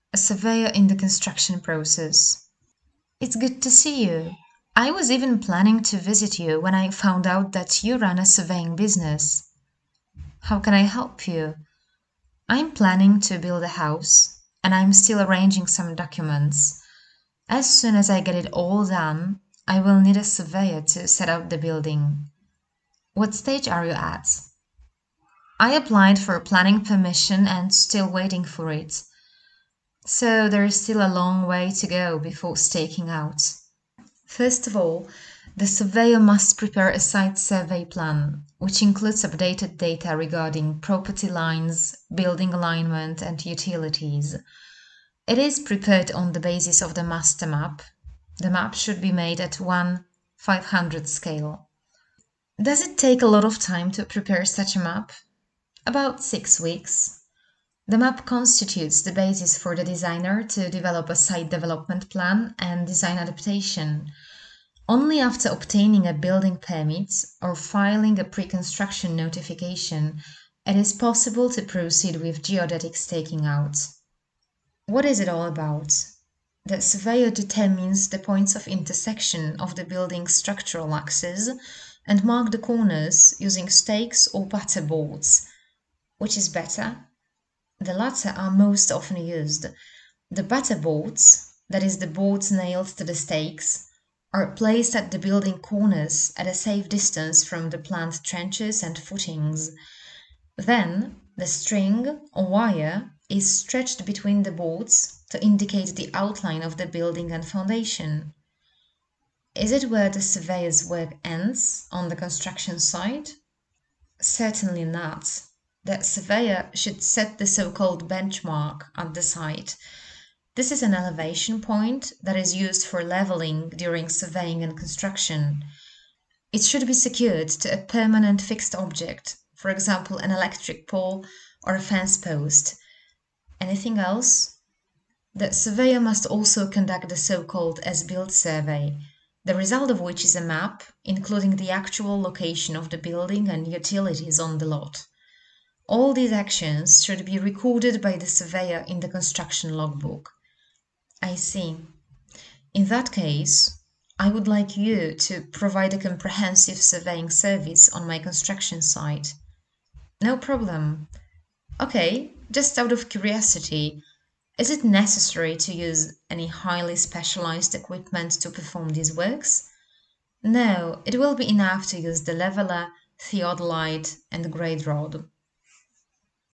a surveyor in the construction process. It's good to see you. I was even planning to visit you when I found out that you run a surveying business. How can I help you? I'm planning to build a house, and I'm still arranging some documents. As soon as I get it all done, I will need a surveyor to set up the building. What stage are you at? I applied for planning permission and still waiting for it. So there is still a long way to go before staking out. First of all, the surveyor must prepare a site survey plan, which includes updated data regarding property lines, building alignment, and utilities. It is prepared on the basis of the master map. The map should be made at 1/500 scale. Does it take a lot of time to prepare such a map? About 6 weeks. The map constitutes the basis for the designer to develop a site development plan and design adaptation. Only after obtaining a building permit or filing a pre-construction notification, it is possible to proceed with geodetic staking out. What is it all about? The surveyor determines the points of intersection of the building's structural axes and mark the corners using stakes or batter boards. Which is better? The latter are most often used. The batter boards, that is the boards nailed to the stakes, are placed at the building corners at a safe distance from the planned trenches and footings. Then the string or wire is stretched between the boards to indicate the outline of the building and foundation. Is it where the surveyor's work ends on the construction site? Certainly not. The surveyor should set the so-called benchmark at the site. This is an elevation point that is used for leveling during surveying and construction. It should be secured to a permanent fixed object, for example, an electric pole or a fence post. Anything else? The surveyor must also conduct the so-called as-built survey, the result of which is a map, including the actual location of the building and utilities on the lot. All these actions should be recorded by the surveyor in the construction logbook. I see. In that case, I would like you to provide a comprehensive surveying service on my construction site. No problem. Okay, just out of curiosity, is it necessary to use any highly specialized equipment to perform these works? No, it will be enough to use the leveler, theodolite, and grade rod.